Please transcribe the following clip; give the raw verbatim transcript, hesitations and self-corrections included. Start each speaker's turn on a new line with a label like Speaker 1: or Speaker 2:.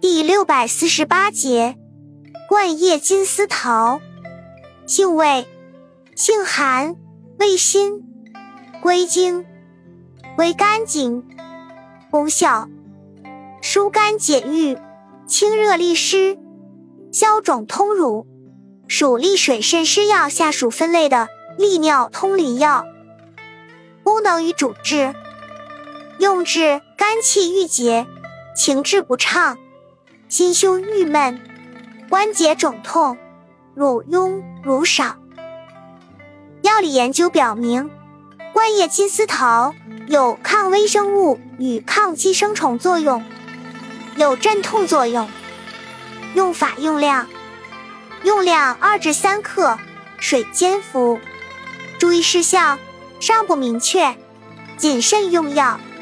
Speaker 1: 第六百四十八节，冠叶金丝桃。性味：性寒，味辛，归经：归肝经。功效：疏肝解郁，清热利湿，消肿通乳，属利水渗湿药下属分类的利尿通淋药。功能与主治：用治肝气郁结、情志不畅、心胸郁闷、关节肿痛、乳痈乳少。药理研究表明，冠叶金丝桃有抗微生物与抗寄生虫作用，有镇痛作用。用法用量：用量二至三克，水煎服。注意事项尚不明确，谨慎用药。